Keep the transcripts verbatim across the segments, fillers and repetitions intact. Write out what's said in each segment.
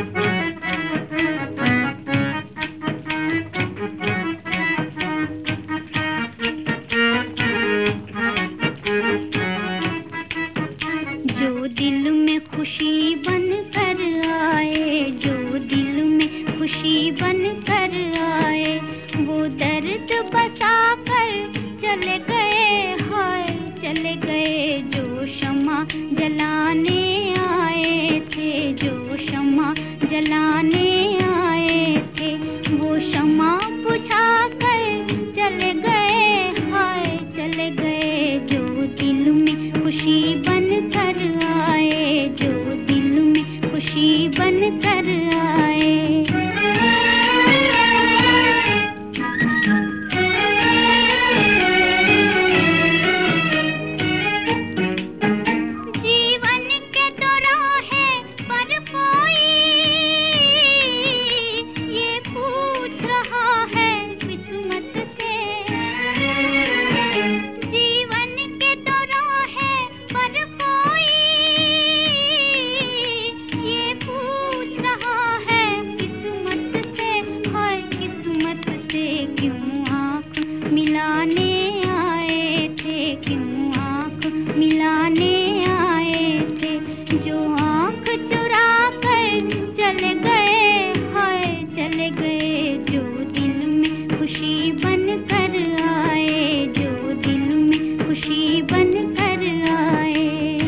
जो दिल में खुशी बन कर आए, जो दिल में खुशी बन कर आए, वो दर्द बता कर चले गए, हाय चले गए। जो शम्मा जलाने आए थे, जो शम्मा जलाने आए थे, वो शम्मा बुझा कर चले गए, हाय चले गए। जो दिल में खुशी बन कर आए, जो दिल में खुशी बन कर आए। जीवन के दो राहें पर कोई ये पूछ रहा है किस्मत से। जीवन के दो राहें पर कोई ये पूछ रहा है किस्मत से, हाय किस्मत से। क्यों आँख मिलाने आए थे, क्यों आँख मिलाने आए थे, जो आँख चुरा कर चले गए, हाय चले गए। जो दिल में खुशी बन कर आए, जो दिल में खुशी बन कर आए।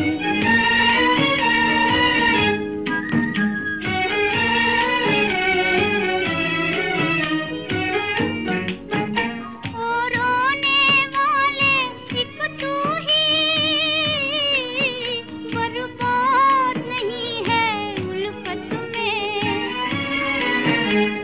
ओ रोने वाले एक तू ही, बर्बाद नहीं है उल्फत में।